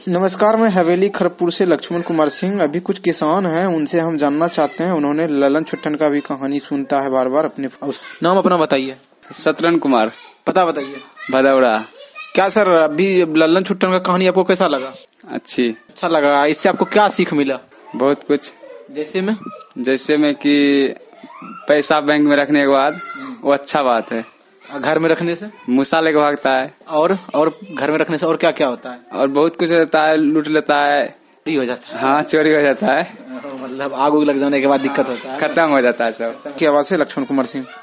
नमस्कार, मैं हवेली खरगपुर से लक्ष्मण कुमार सिंह। अभी कुछ किसान हैं, उनसे हम जानना चाहते हैं। उन्होंने ललन छुट्टन का भी कहानी सुनता है बार बार। अपने नाम अपना बताइए। शतरन कुमार। पता बताइए। भदौड़ा। क्या सर, अभी ललन छुट्टन का कहानी आपको कैसा लगा? अच्छा लगा। इससे आपको क्या सीख मिला? बहुत कुछ। जैसे में कि पैसा बैंक में रखने के बाद वो अच्छा बात है। घर में रखने से मूसा लेके भागता है। और घर में रखने से और क्या क्या होता है? और बहुत कुछ होता है, लूट लेता है, चोरी हो जाता है। हाँ, चोरी हो जाता है। मतलब आग उग लग जाने के बाद दिक्कत होता है, खत्म हो जाता है सब। की आवाज से लक्ष्मण कुमार सिंह।